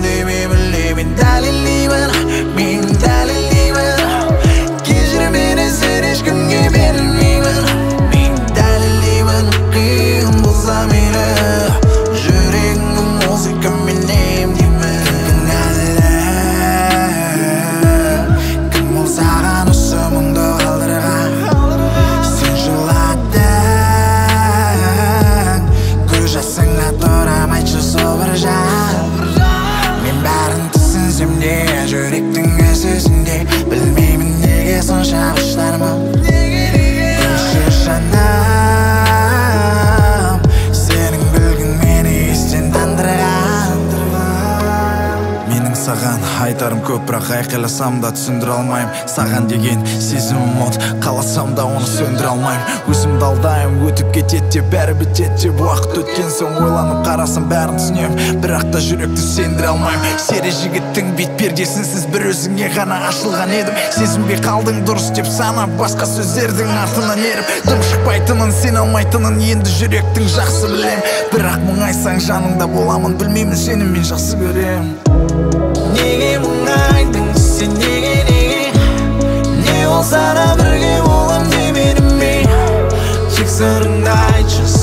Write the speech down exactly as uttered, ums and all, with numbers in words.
демей білемін дәлелдеймін мен дәлелдеймін кешір мені сен ешкімге берілмеймін мен дәлелдеймін қиын болса мейлі жүрегімді музыкамен емдеймін кінәлі кім ол саған осы мұңды қалдырған сен жыладың көз жасыңа тұрам айтшы сол бір жан мен бәрін түсінсем де жүректің сөзінде білмеймін неге сонша құштармын көрші жаным сенің білгің мені естен тандырған менің саған айтарым көп бірақ айқайласам да түсіндіре алмаймын саған деген сезімім от қаласам да оны сөндіре алмаймын өзімді алдаймын өтіп кетеді деп бәрі бітеді деп уақыт өткен соң ойланып қарасам бәрін түсінемін бірақ та жүректі сендіре алмаймын сері жігіттің бет пердесінсіз бір өзіңе ғана ашылған едім сезінбей қалдың дұрыс деп санап басқа сөздердің артынан еріп дым шықпайтынын сене алмайтынын енді жүректің жақсы білем бірақ мұңайсаң жаныңда боламын білмеймін сені мен жақсы көрем неге мұңайдың сен неге неге не болса да бірге болам демедің бе тек сырыңды айтшы